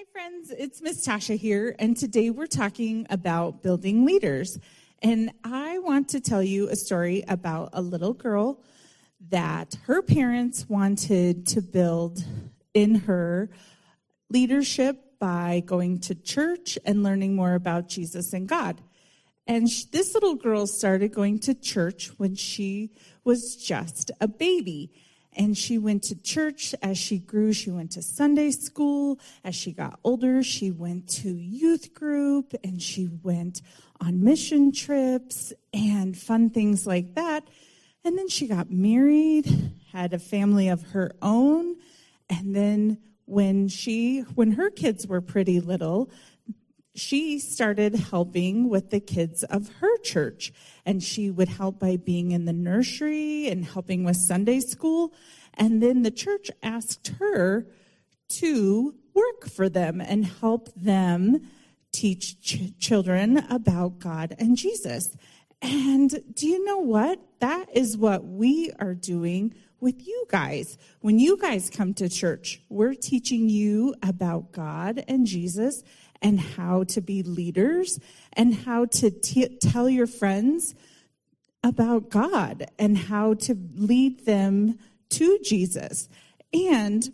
Hi, friends. It's Miss Tasha here, and today we're talking about building leaders. And I want to tell you a story about a little girl that her parents wanted to build in her leadership by going to church and learning more about Jesus and God. And this little girl started going to church when she was just a baby. And she went to church as she grew. She went to Sunday school. As she got older, she went to youth group, and she went on mission trips and fun things like that. And then she got married, had a family of her own. And then when her kids were pretty little, she started helping with the kids of her church. And she would help by being in the nursery and helping with Sunday school. And then the church asked her to work for them and help them teach children about God and Jesus. And do you know what? That is what we are doing with you guys. When you guys come to church, we're teaching you about God and Jesus and how to be leaders and how to tell your friends about God and how to lead them to Jesus. And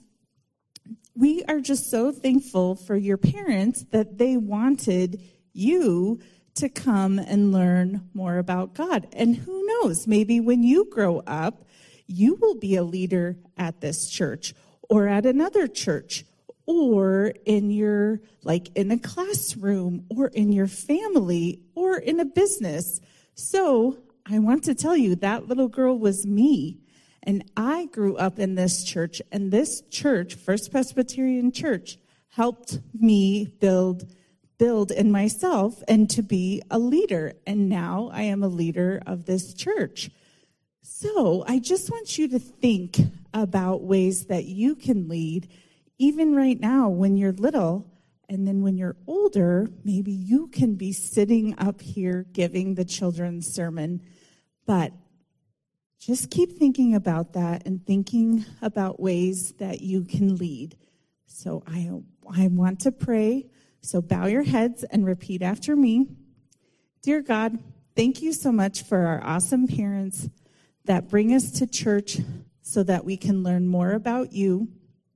we are just so thankful for your parents that they wanted you to come and learn more about God. And who knows, maybe when you grow up, you will be a leader at this church or at another church, or in in a classroom, or in your family, or in a business. So I want to tell you, that little girl was me. And I grew up in this church, and this church, First Presbyterian Church, helped me build in myself and to be a leader. And now I am a leader of this church. So I just want you to think about ways that you can lead, even right now when you're little. And then when you're older, maybe you can be sitting up here giving the children's sermon. But just keep thinking about that and thinking about ways that you can lead. So I want to pray. So bow your heads and repeat after me. Dear God, thank you so much for our awesome parents that bring us to church so that we can learn more about you.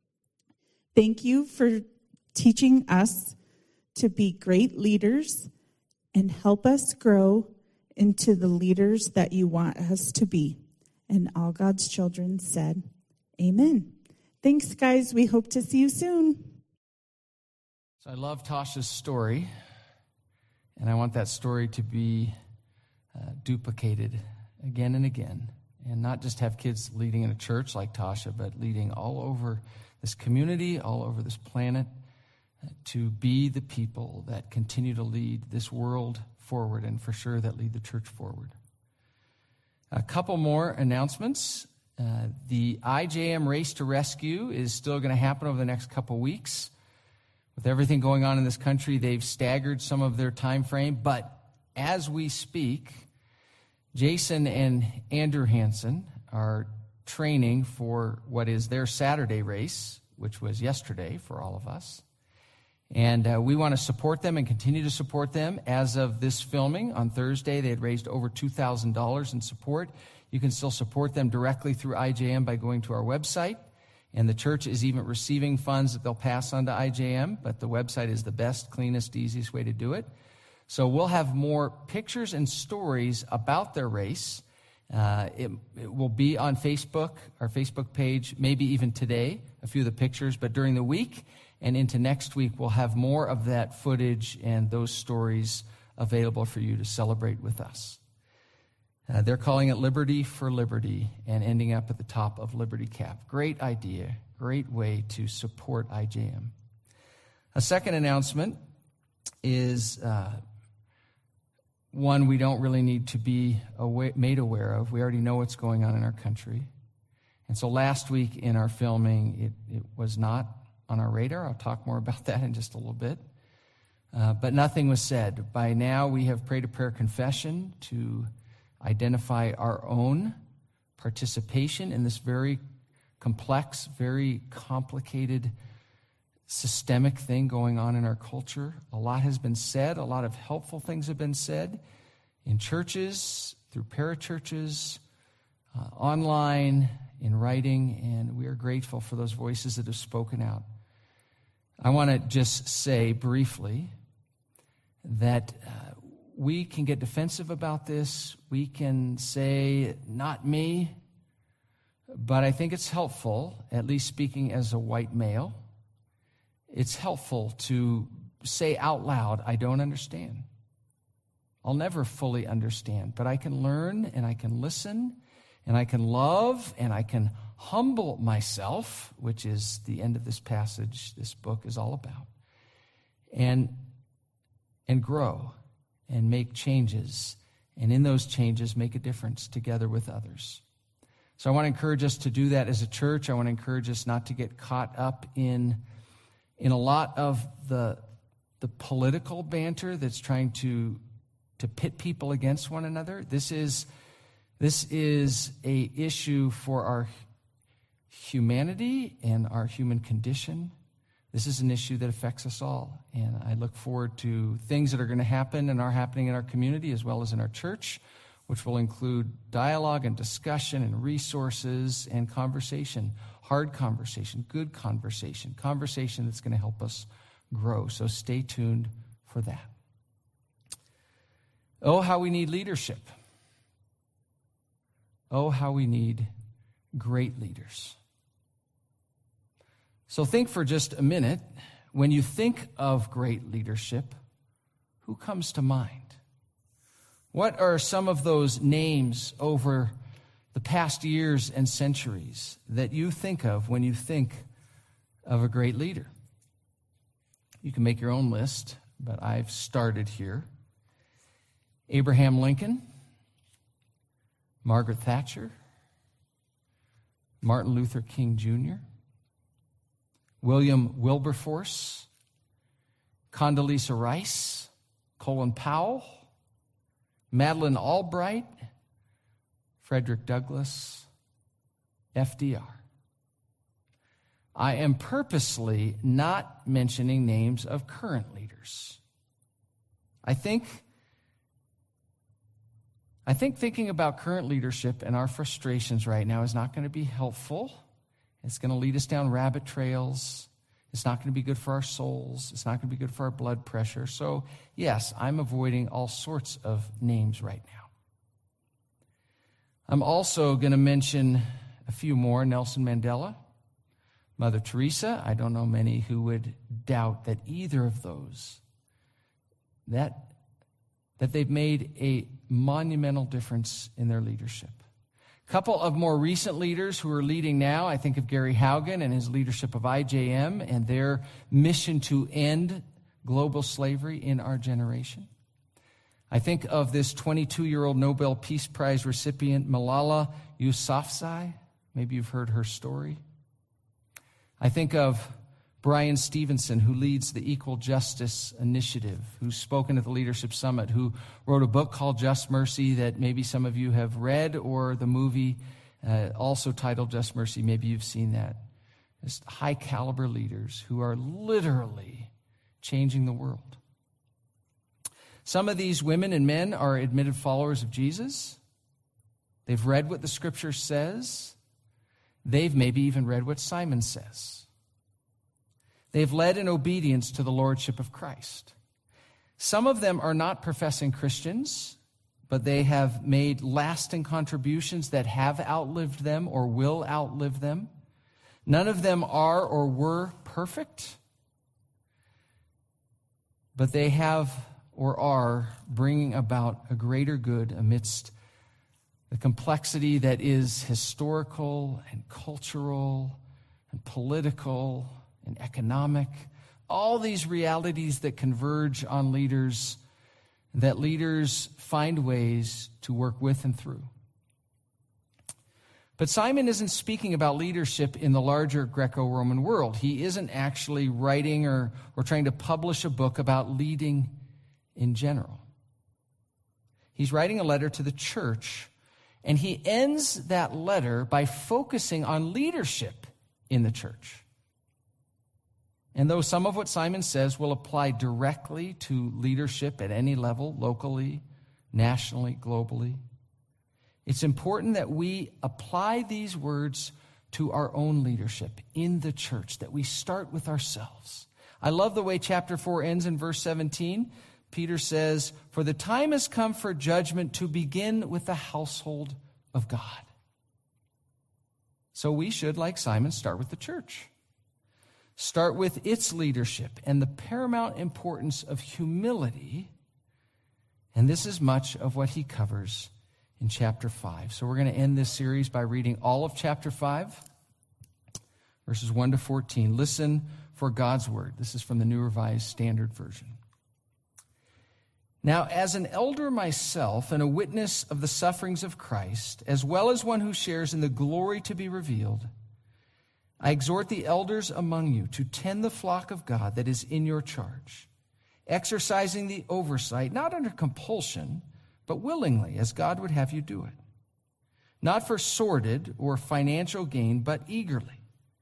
Thank you for teaching us to be great leaders and help us grow into the leaders that you want us to be. And all God's children said, amen. Thanks, guys. We hope to see you soon. So I love Tasha's story, and I want that story to be duplicated again and again, and not just have kids leading in a church like Tasha, but leading all over this community, all over this planet, to be the people that continue to lead this world forward, and for sure that lead the church forward. A couple more announcements. The IJM Race to Rescue is still going to happen over the next couple weeks. With everything going on in this country, they've staggered some of their time frame. But as we speak, Jason and Andrew Hansen are training for what is their Saturday race, which was yesterday for all of us. And we want to support them and continue to support them. As of this filming on Thursday, they had raised over $2,000 in support. You can still support them directly through IJM by going to our website. And the church is even receiving funds that they'll pass on to IJM, but the website is the best, cleanest, easiest way to do it. So we'll have more pictures and stories about their race. It will be on Facebook, our Facebook page, maybe even today, a few of the pictures, but during the week and into next week, we'll have more of that footage and those stories available for you to celebrate with us. They're calling it Liberty for Liberty and ending up at the top of Liberty Cap. Great idea, great way to support IJM. A second announcement is one we don't really need to be made aware of. We already know what's going on in our country. And so last week in our filming, it was not on our radar. I'll talk more about that in just a little bit. But nothing was said. By now, we have prayed a prayer confession to identify our own participation in this very complex, very complicated systemic thing going on in our culture. A lot has been said. A lot of helpful things have been said in churches, through parachurches, online, in writing, and we are grateful for those voices that have spoken out. I want to just say briefly that we can get defensive about this. We can say, not me, but I think it's helpful, at least speaking as a white male, it's helpful to say out loud, I don't understand. I'll never fully understand, but I can learn and I can listen and I can love and I can humble myself, which is the end of this passage, this book is all about, and grow and make changes, and in those changes make a difference together with others. So I want to encourage us to do that as a church. I want to encourage us not to get caught up in a lot of the political banter that's trying to pit people against one another. This is a issue for our humanity and our human condition. This is an issue that affects us all, and I look forward to things that are going to happen and are happening in our community as well as in our church, which will include dialogue and discussion and resources and conversation, hard conversation, good conversation, conversation that's going to help us grow. So stay tuned for that. Oh, how we need leadership. Oh, how we need great leaders. So think for just a minute, when you think of great leadership, who comes to mind? What are some of those names over the past years and centuries that you think of when you think of a great leader? You can make your own list, but I've started here. Abraham Lincoln, Margaret Thatcher, Martin Luther King Jr., William Wilberforce, Condoleezza Rice, Colin Powell, Madeleine Albright, Frederick Douglass, FDR. I am purposely not mentioning names of current leaders. I think thinking about current leadership and our frustrations right now is not going to be helpful. It's going to lead us down rabbit trails. It's not going to be good for our souls. It's not going to be good for our blood pressure. So, yes, I'm avoiding all sorts of names right now. I'm also going to mention a few more. Nelson Mandela, Mother Teresa. I don't know many who would doubt that either of those, that they've made a monumental difference in their leadership. A couple of more recent leaders who are leading now, I think of Gary Haugen and his leadership of IJM and their mission to end global slavery in our generation. I think of this 22-year-old Nobel Peace Prize recipient, Malala Yousafzai. Maybe you've heard her story. I think of Brian Stevenson, who leads the Equal Justice Initiative, who's spoken at the Leadership Summit, who wrote a book called Just Mercy that maybe some of you have read, or the movie also titled Just Mercy. Maybe you've seen that. Just high-caliber leaders who are literally changing the world. Some of these women and men are admitted followers of Jesus. They've read what the Scripture says. They've maybe even read what Simon says. They've led in obedience to the lordship of Christ. Some of them are not professing Christians, but they have made lasting contributions that have outlived them or will outlive them. None of them are or were perfect, but they have or are bringing about a greater good amidst the complexity that is historical and cultural and political and economic, all these realities that converge on leaders, that leaders find ways to work with and through. But Simon isn't speaking about leadership in the larger Greco-Roman world. He isn't actually writing or trying to publish a book about leading in general. He's writing a letter to the church, and he ends that letter by focusing on leadership in the church. And though some of what Simon says will apply directly to leadership at any level, locally, nationally, globally, it's important that we apply these words to our own leadership in the church, that we start with ourselves. I love the way chapter 4 ends in verse 17. Peter says, "For the time has come for judgment to begin with the household of God." So we should, like Simon, start with the church. Start with its leadership and the paramount importance of humility. And this is much of what he covers in chapter 5. So we're going to end this series by reading all of chapter 5, verses 1 to 14. Listen for God's word. This is from the New Revised Standard Version. "Now, as an elder myself and a witness of the sufferings of Christ, as well as one who shares in the glory to be revealed, I exhort the elders among you to tend the flock of God that is in your charge, exercising the oversight, not under compulsion, but willingly, as God would have you do it. Not for sordid or financial gain, but eagerly.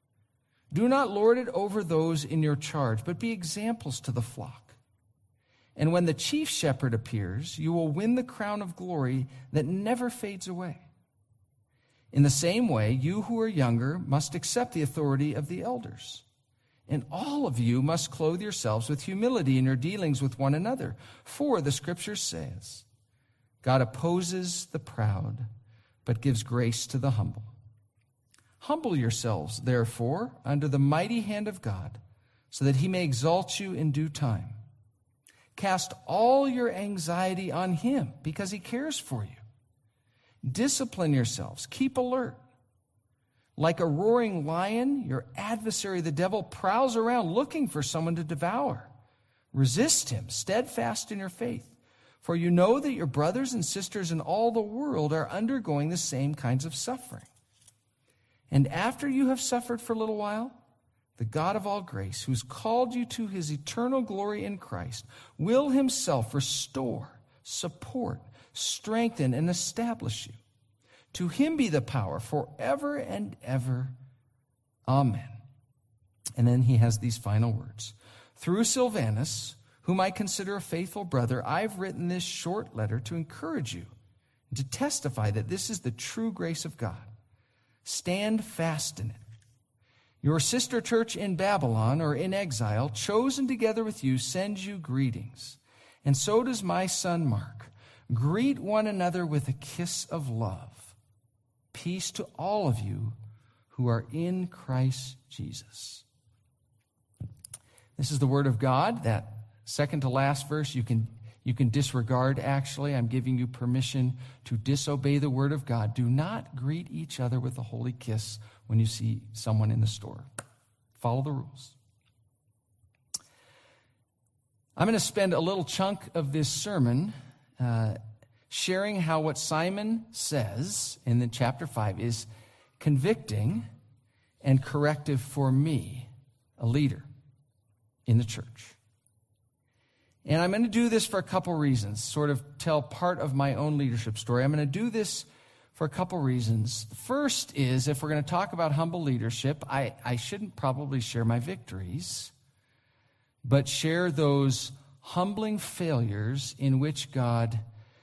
Do not lord it over those in your charge, but be examples to the flock. And when the chief shepherd appears, you will win the crown of glory that never fades away. In the same way, you who are younger must accept the authority of the elders. And all of you must clothe yourselves with humility in your dealings with one another. For the Scripture says, God opposes the proud, but gives grace to the humble. Humble yourselves, therefore, under the mighty hand of God, so that he may exalt you in due time. Cast all your anxiety on him, because he cares for you. Discipline yourselves. Keep alert. Like a roaring lion, your adversary, the devil, prowls around looking for someone to devour. Resist him, steadfast in your faith. For you know that your brothers and sisters in all the world are undergoing the same kinds of suffering. And after you have suffered for a little while, the God of all grace, who's called you to his eternal glory in Christ, will himself restore, support, strengthen, and establish you. To him be the power forever and ever. Amen. And then he has these final words. Through Silvanus, whom I consider a faithful brother, I've written this short letter to encourage you and to testify that this is the true grace of God. Stand fast in it. Your sister church in Babylon, or in exile, chosen together with you, sends you greetings. And so does my son Mark. Greet one another with a kiss of love. Peace to all of you who are in Christ Jesus. This is the word of God. That second to last verse you can disregard, actually. I'm giving you permission to disobey the word of God. Do not greet each other with a holy kiss when you see someone in the store. Follow the rules. I'm going to spend a little chunk of this sermon sharing how what Simon says in the chapter 5 is convicting and corrective for me, a leader in the church. And I'm going to do this for a couple reasons, sort of tell part of my own leadership story. I'm going to do this for a couple reasons. The first is, if we're going to talk about humble leadership, I shouldn't probably share my victories, but share those humbling failures in which God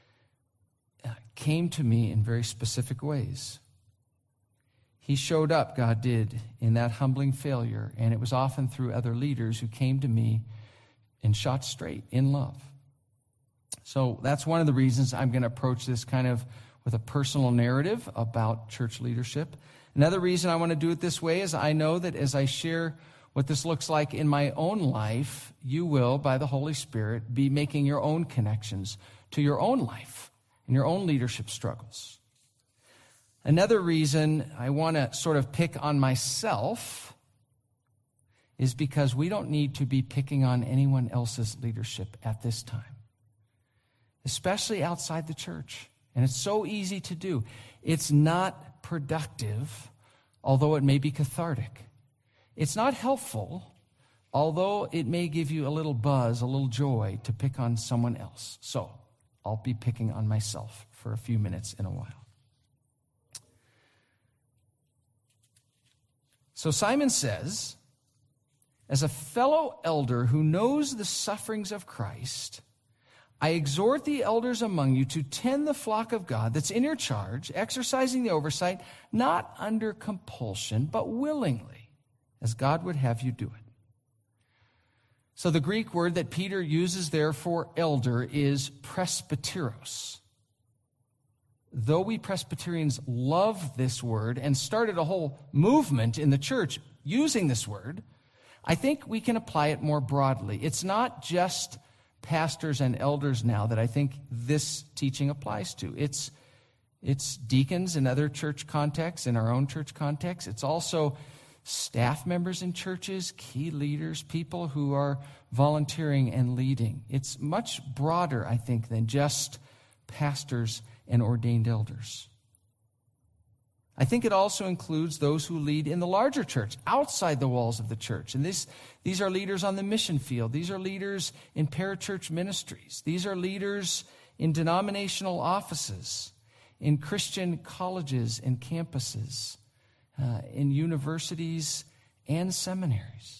came to me in very specific ways. He showed up, God did, in that humbling failure, and it was often through other leaders who came to me and shot straight in love. So that's one of the reasons I'm going to approach this kind of with a personal narrative about church leadership. Another reason I want to do it this way is I know that as I share what this looks like in my own life, you will, by the Holy Spirit, be making your own connections to your own life and your own leadership struggles. Another reason I want to sort of pick on myself is because we don't need to be picking on anyone else's leadership at this time, especially outside the church. And it's so easy to do. It's not productive, although it may be cathartic. It's not helpful, although it may give you a little buzz, a little joy to pick on someone else. So I'll be picking on myself for a few minutes in a while. So Simon says, as a fellow elder who knows the sufferings of Christ, I exhort the elders among you to tend the flock of God that's in your charge, exercising the oversight, not under compulsion, but willingly, as God would have you do it. So the Greek word that Peter uses there for elder is presbyteros. Though we Presbyterians love this word and started a whole movement in the church using this word, I think we can apply it more broadly. It's not just pastors and elders now that I think this teaching applies to. It's deacons in other church contexts, in our own church context. It's also staff members in churches, key leaders, people who are volunteering and leading. It's much broader, I think, than just pastors and ordained elders. I think it also includes those who lead in the larger church, outside the walls of the church. And these are leaders on the mission field. These are leaders in parachurch ministries. These are leaders in denominational offices, in Christian colleges and campuses, in universities and seminaries.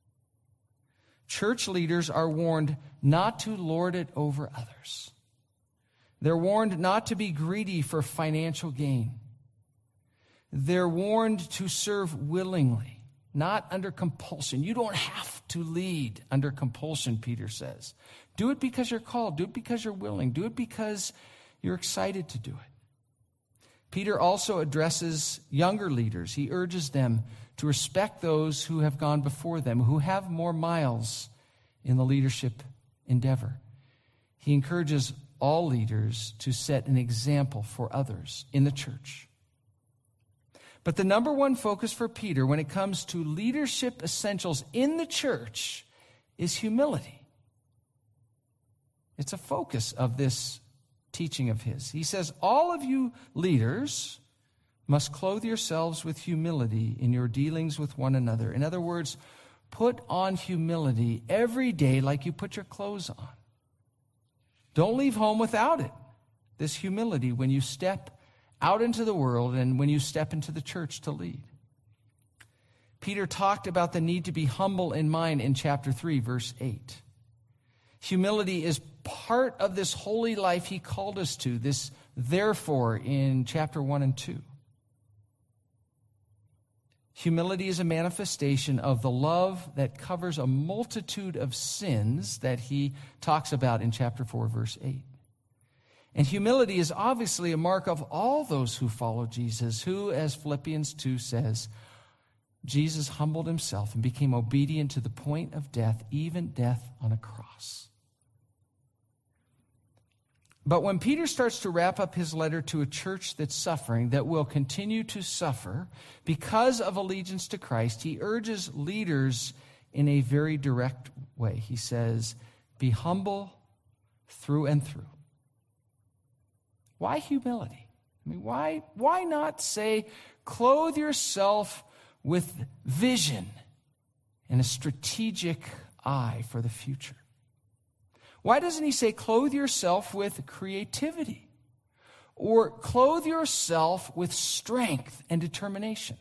Church leaders are warned not to lord it over others. They're warned not to be greedy for financial gain. They're warned to serve willingly, not under compulsion. You don't have to lead under compulsion, Peter says. Do it because you're called. Do it because you're willing. Do it because you're excited to do it. Peter also addresses younger leaders. He urges them to respect those who have gone before them, who have more miles in the leadership endeavor. He encourages all leaders to set an example for others in the church. But the number one focus for Peter when it comes to leadership essentials in the church is humility. It's a focus of this teaching of his. He says, all of you leaders must clothe yourselves with humility in your dealings with one another. In other words, put on humility every day like you put your clothes on. Don't leave home without it. This humility when you step out into the world and when you step into the church to lead. Peter talked about the need to be humble in mind in chapter 3, verse 8. Humility is part of this holy life he called us to, this therefore in chapter 1 and 2. Humility is a manifestation of the love that covers a multitude of sins that he talks about in chapter 4, verse 8. And humility is obviously a mark of all those who follow Jesus, who, as Philippians 2 says, Jesus humbled himself and became obedient to the point of death, even death on a cross. But when Peter starts to wrap up his letter to a church that's suffering, that will continue to suffer because of allegiance to Christ, he urges leaders in a very direct way. He says, be humble through and through. Why humility? I mean, why not say, clothe yourself with vision and a strategic eye for the future? Why doesn't he say, clothe yourself with creativity? Or clothe yourself with strength and determination?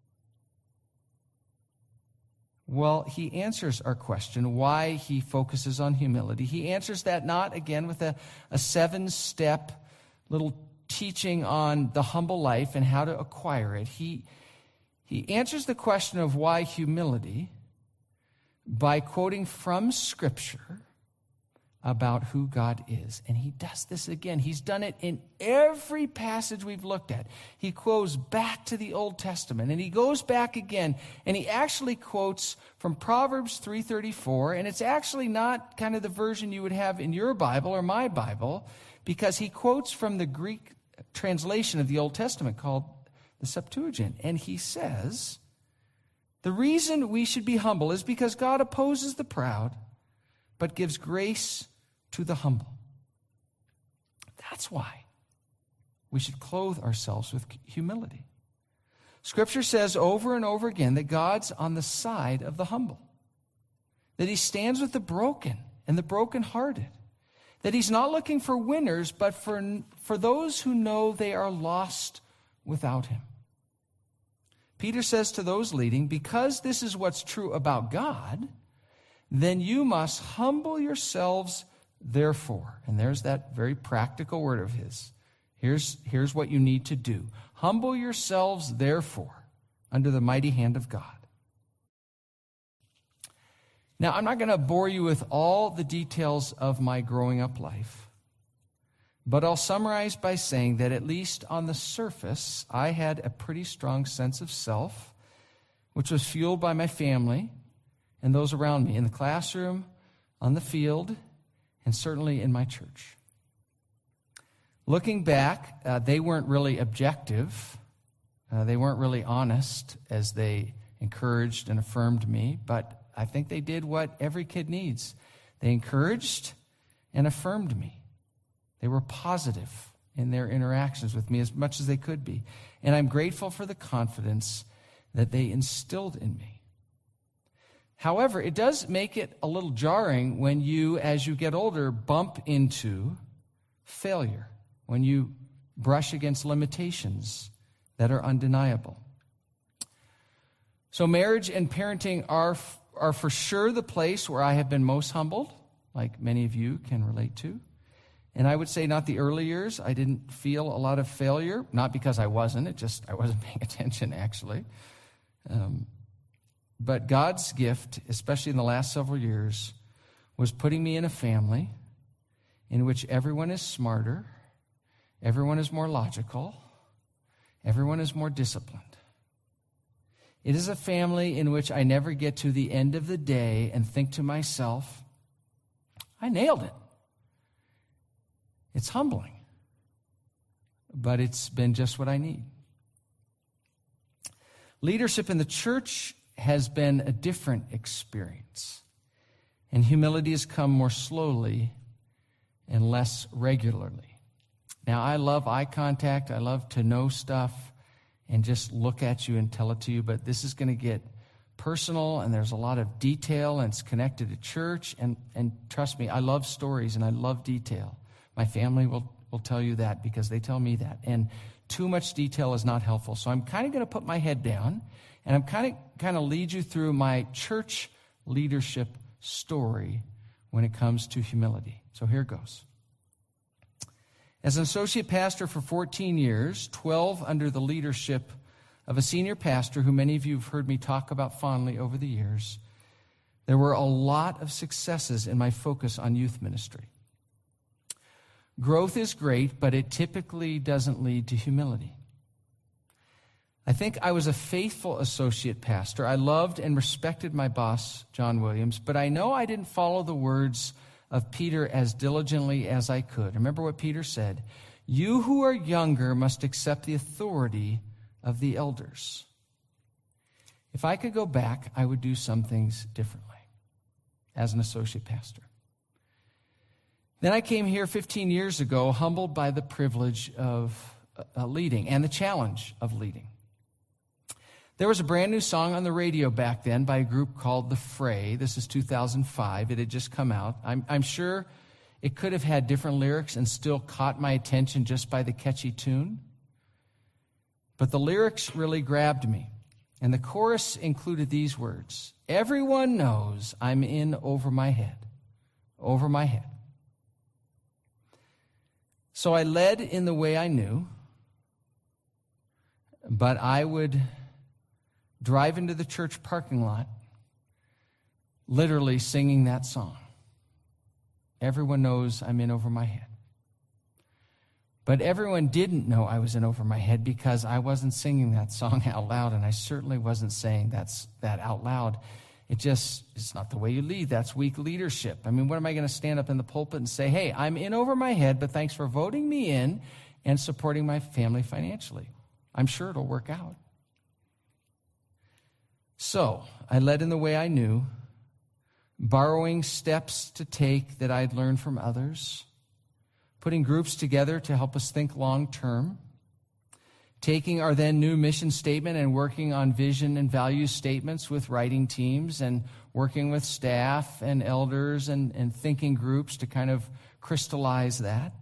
Well, he answers our question, why he focuses on humility. He answers that not, again, with a 7-step little teaching on the humble life and how to acquire it. He answers the question of why humility by quoting from Scripture about who God is. And he does this again. He's done it in every passage we've looked at. He quotes back to the Old Testament, and he goes back again, and he actually quotes from Proverbs 3:34, and it's actually not kind of the version you would have in your Bible or my Bible, because he quotes from the Greek translation of the Old Testament called the Septuagint. And he says, the reason we should be humble is because God opposes the proud, but gives grace to the humble. That's why we should clothe ourselves with humility. Scripture says over and over again that God's on the side of the humble, that he stands with the broken and the brokenhearted, that he's not looking for winners, but for those who know they are lost without him. Peter says to those leading, because this is what's true about God, then you must humble yourselves therefore. And there's that very practical word of his. Here's what you need to do. Humble yourselves therefore under the mighty hand of God. Now, I'm not going to bore you with all the details of my growing up life, but I'll summarize by saying that at least on the surface, I had a pretty strong sense of self, which was fueled by my family and those around me in the classroom, on the field, and certainly in my church. Looking back, they weren't really objective. They weren't really honest as they encouraged and affirmed me, but I think they did what every kid needs. They encouraged and affirmed me. They were positive in their interactions with me as much as they could be. And I'm grateful for the confidence that they instilled in me. However, it does make it a little jarring when you, as you get older, bump into failure, when you brush against limitations that are undeniable. So marriage and parenting are for sure the place where I have been most humbled, like many of you can relate to. And I would say not the early years. I didn't feel a lot of failure, not because I wasn't. I wasn't paying attention, actually. But God's gift, especially in the last several years, was putting me in a family in which everyone is smarter, everyone is more logical, everyone is more disciplined. It is a family in which I never get to the end of the day and think to myself, I nailed it. It's humbling, but it's been just what I need. Leadership in the church has been a different experience, and humility has come more slowly and less regularly. Now, I love eye contact. I love to know stuff and just look at you and tell it to you, but this is going to get personal, and there's a lot of detail, and it's connected to church, and trust me, I love stories, and I love detail. My family will tell you that because they tell me that, and too much detail is not helpful. So I'm kind of going to put my head down, and I'm kind of lead you through my church leadership story when it comes to humility. So here goes. As an associate pastor for 14 years, 12 under the leadership of a senior pastor who many of you have heard me talk about fondly over the years, there were a lot of successes in my focus on youth ministry. Growth is great, but it typically doesn't lead to humility. I think I was a faithful associate pastor. I loved and respected my boss, John Williams, but I know I didn't follow the words of Peter as diligently as I could. Remember what Peter said, "You who are younger must accept the authority of the elders." If I could go back, I would do some things differently as an associate pastor. Then I came here 15 years ago, humbled by the privilege of leading and the challenge of leading. There was a brand new song on the radio back then by a group called The Fray. This is 2005. It had just come out. I'm sure it could have had different lyrics and still caught my attention just by the catchy tune. But the lyrics really grabbed me. And the chorus included these words, "Everyone knows I'm in over my head, over my head." So I led in the way I knew, but I would drive into the church parking lot, literally singing that song. Everyone knows I'm in over my head. But everyone didn't know I was in over my head because I wasn't singing that song out loud, and I certainly wasn't saying that out loud. It's not the way you lead. That's weak leadership. I mean, what am I going to stand up in the pulpit and say, hey, I'm in over my head, but thanks for voting me in and supporting my family financially. I'm sure it'll work out. So I led in the way I knew, borrowing steps to take that I'd learned from others, putting groups together to help us think long term, taking our then new mission statement and working on vision and value statements with writing teams and working with staff and elders and thinking groups to kind of crystallize that.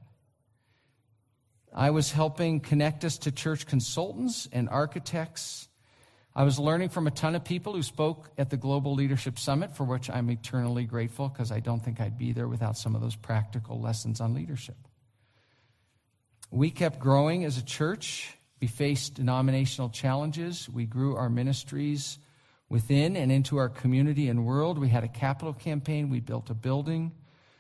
I was helping connect us to church consultants and architects. I was learning from a ton of people who spoke at the Global Leadership Summit, for which I'm eternally grateful, because I don't think I'd be there without some of those practical lessons on leadership. We kept growing as a church. We faced denominational challenges. We grew our ministries within and into our community and world. We had a capital campaign. We built a building.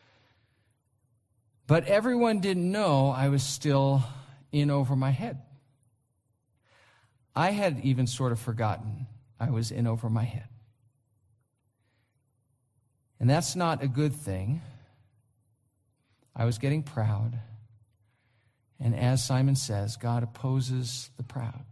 But everyone didn't know I was still in over my head. I had even sort of forgotten I was in over my head. And that's not a good thing. I was getting proud. And as Simon says, God opposes the proud.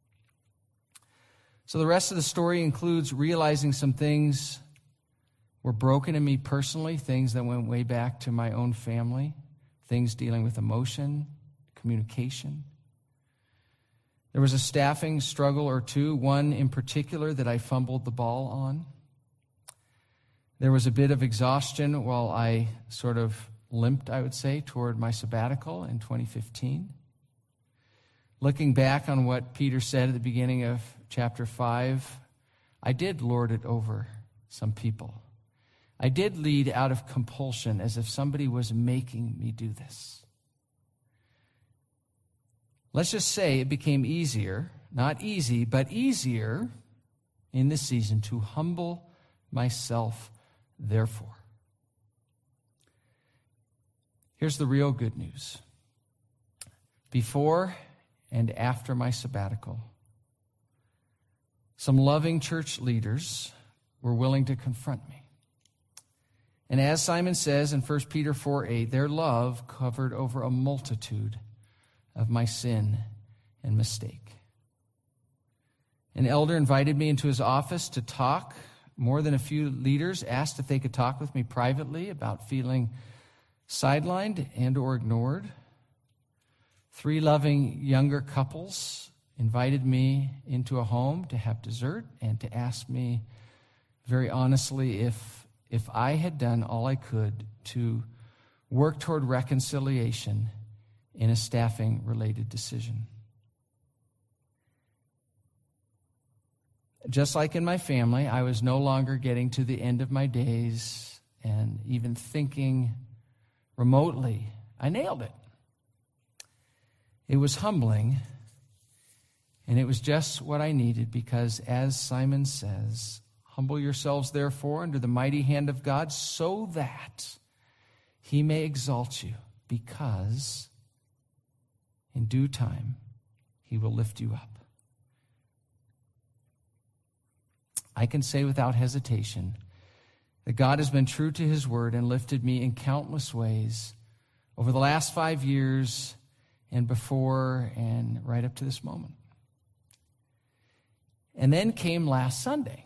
So the rest of the story includes realizing some things were broken in me personally, things that went way back to my own family, things dealing with emotion, communication. There was a staffing struggle or two, one in particular that I fumbled the ball on. There was a bit of exhaustion while I sort of limped, I would say, toward my sabbatical in 2015. Looking back on what Peter said at the beginning of chapter 5, I did lord it over some people. I did lead out of compulsion, as if somebody was making me do this. Let's just say it became easier, not easy, but easier in this season to humble myself, therefore. Here's the real good news. Before and after my sabbatical, some loving church leaders were willing to confront me. And as Simon says in 1 Peter 4:8, their love covered over a multitude of my sin and mistake. An elder invited me into his office to talk. More than a few leaders asked if they could talk with me privately about feeling sidelined and or ignored. 3 loving younger couples invited me into a home to have dessert and to ask me very honestly if I had done all I could to work toward reconciliation in a staffing-related decision. Just like in my family, I was no longer getting to the end of my days and even thinking remotely, I nailed it. It was humbling, and it was just what I needed because, as Simon says, humble yourselves, therefore, under the mighty hand of God, so that he may exalt you, because in due time he will lift you up. I can say without hesitation that God has been true to his word and lifted me in countless ways over the last 5 years and before and right up to this moment. And then came last Sunday,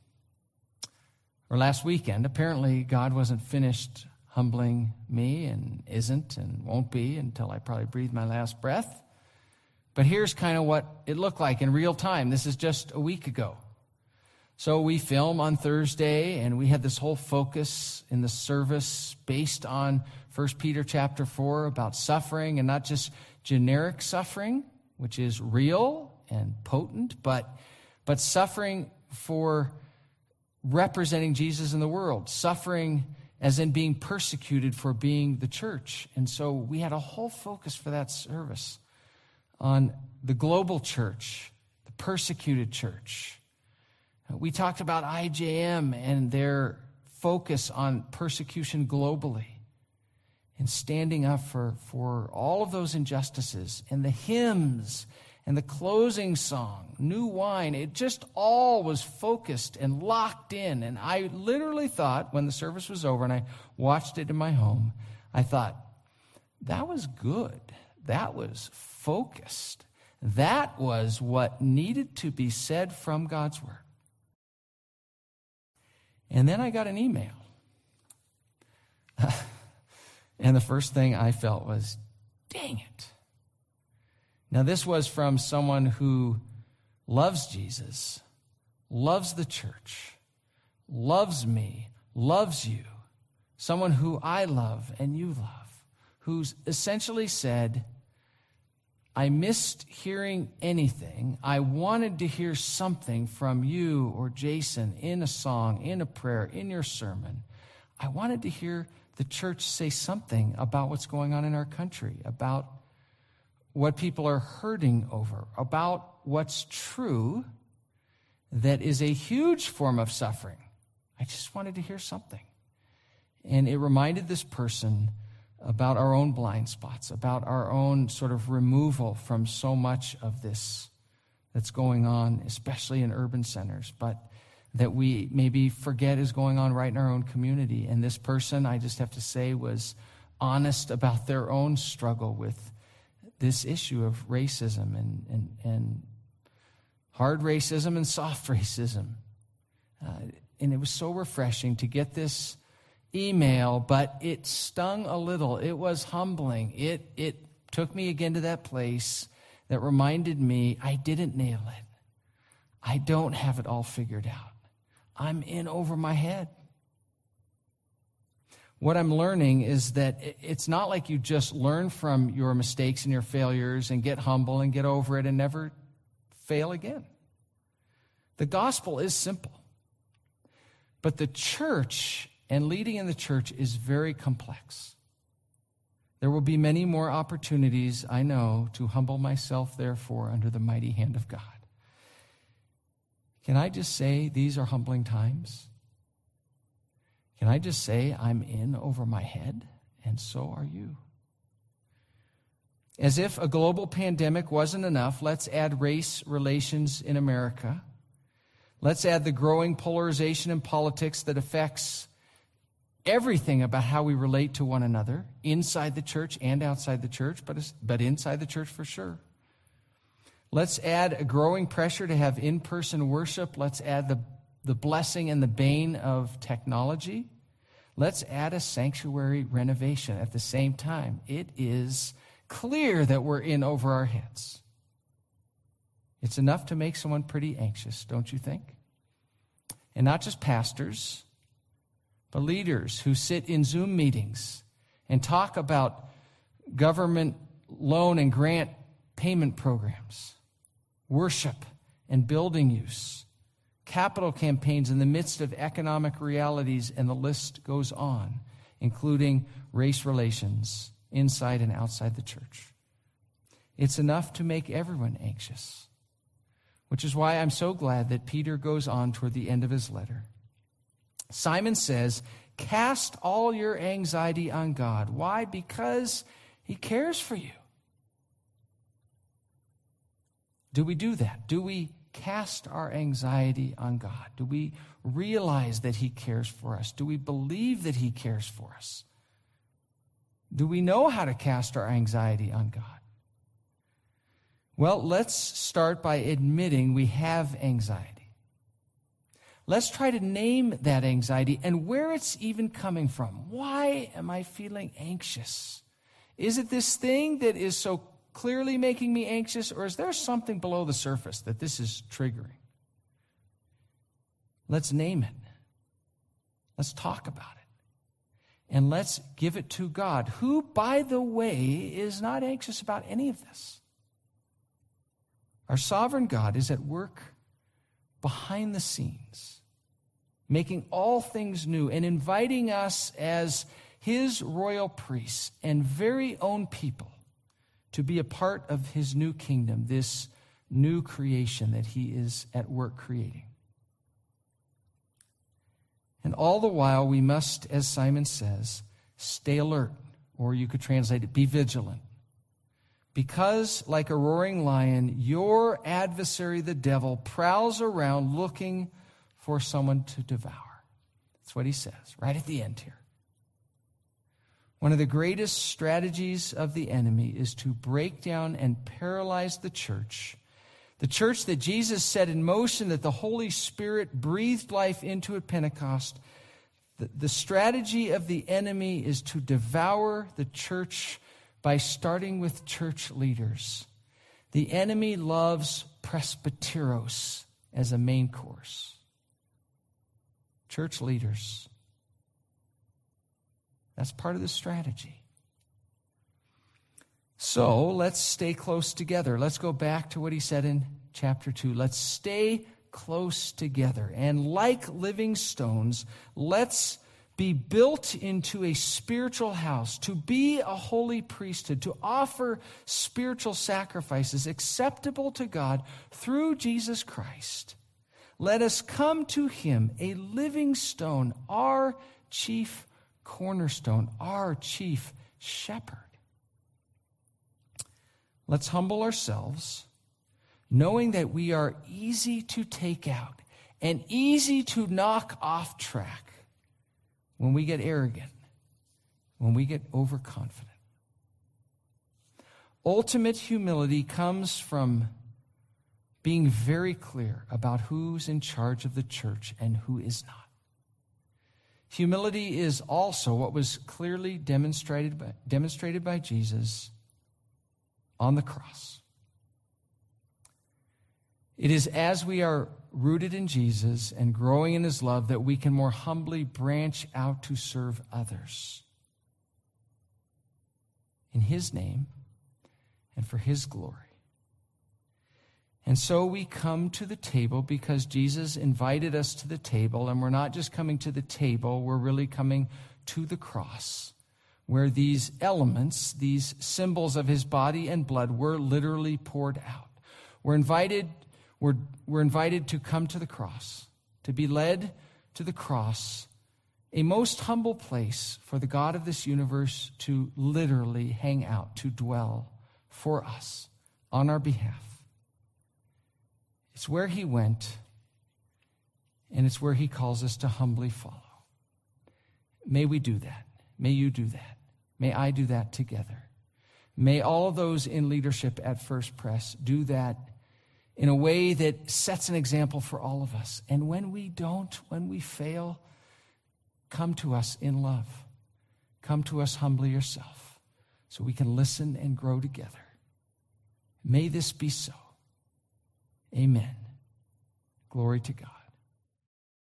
or last weekend. Apparently, God wasn't finished humbling me and isn't and won't be until I probably breathe my last breath. But here's kind of what it looked like in real time. This is just a week ago. So we film on Thursday, and we had this whole focus in the service based on 1 Peter chapter 4 about suffering, and not just generic suffering, which is real and potent, but suffering for representing Jesus in the world, suffering as in being persecuted for being the church. And so we had a whole focus for that service on the global church, the persecuted church. We talked about IJM and their focus on persecution globally and standing up for all of those injustices, and the hymns and the closing song, New Wine. It just all was focused and locked in. And I literally thought, when the service was over and I watched it in my home, I thought, that was good. That was focused. That was what needed to be said from God's word. And then I got an email. And the first thing I felt was, dang it. Now, this was from someone who loves Jesus, loves the church, loves me, loves you, someone who I love and you love, who's essentially said, I missed hearing anything. I wanted to hear something from you or Jason in a song, in a prayer, in your sermon. I wanted to hear the church say something about what's going on in our country, about what people are hurting over, about what's true that is a huge form of suffering. I just wanted to hear something. And it reminded this person about our own blind spots, about our own sort of removal from so much of this that's going on, especially in urban centers, but that we maybe forget is going on right in our own community. And this person, I just have to say, was honest about their own struggle with this issue of racism and hard racism and soft racism. And it was so refreshing to get this email, but it stung a little. It was humbling. It took me again to that place that reminded me I didn't nail it. I don't have it all figured out. I'm in over my head. What I'm learning is that it's not like you just learn from your mistakes and your failures and get humble and get over it and never fail again. The gospel is simple. But the church and leading in the church is very complex. There will be many more opportunities, I know, to humble myself, therefore, under the mighty hand of God. Can I just say these are humbling times? Can I just say I'm in over my head, and so are you? As if a global pandemic wasn't enough, let's add race relations in America. Let's add the growing polarization in politics that affects everything about how we relate to one another, inside the church and outside the church, but inside the church for sure. Let's add a growing pressure to have in-person worship. Let's add the blessing and the bane of technology. Let's add a sanctuary renovation at the same time. It is clear that we're in over our heads. It's enough to make someone pretty anxious, don't you think? And not just pastors, but leaders who sit in Zoom meetings and talk about government loan and grant payment programs, worship and building use, capital campaigns in the midst of economic realities, and the list goes on, including race relations inside and outside the church. It's enough to make everyone anxious, which is why I'm so glad that Peter goes on toward the end of his letter. Simon says, cast all your anxiety on God. Why? Because he cares for you. Do we do that? Do we cast our anxiety on God? Do we realize that he cares for us? Do we believe that he cares for us? Do we know how to cast our anxiety on God? Well, let's start by admitting we have anxiety. Let's try to name that anxiety and where it's even coming from. Why am I feeling anxious? Is it this thing that is so clearly making me anxious, or is there something below the surface that this is triggering? Let's name it. Let's talk about it. And let's give it to God, who, by the way, is not anxious about any of this. Our sovereign God is at work behind the scenes, making all things new and inviting us as his royal priests and very own people to be a part of his new kingdom, this new creation that he is at work creating. And all the while, we must, as Simon says, stay alert, or you could translate it, be vigilant. Because, like a roaring lion, your adversary, the devil, prowls around looking for someone to devour. That's what he says right at the end here. One of the greatest strategies of the enemy is to break down and paralyze the church that Jesus set in motion, that the Holy Spirit breathed life into at Pentecost. The strategy of the enemy is to devour the church by starting with church leaders. The enemy loves presbyteros as a main course. Church leaders. That's part of the strategy. So let's stay close together. Let's go back to what he said in chapter 2. Let's stay close together. And like living stones, let's be built into a spiritual house, to be a holy priesthood, to offer spiritual sacrifices acceptable to God through Jesus Christ. Let us come to him, a living stone, our chief cornerstone, our chief shepherd. Let's humble ourselves, knowing that we are easy to take out and easy to knock off track when we get arrogant, when we get overconfident. Ultimate humility comes from being very clear about who's in charge of the church and who is not. Humility is also what was clearly demonstrated by Jesus on the cross. It is as we are rooted in Jesus and growing in his love that we can more humbly branch out to serve others in his name and for his glory. And so we come to the table because Jesus invited us to the table, and we're not just coming to the table, we're really coming to the cross, where these elements, these symbols of his body and blood, were literally poured out. We're invited to come to the cross, to be led to the cross, a most humble place for the God of this universe to literally hang out, to dwell for us on our behalf. It's where he went, and it's where he calls us to humbly follow. May we do that. May you do that. May I do that together. May all of those in leadership at First Pres do that in a way that sets an example for all of us. And when we don't, when we fail, come to us in love. Come to us humbly yourself so we can listen and grow together. May this be so. Amen. Glory to God.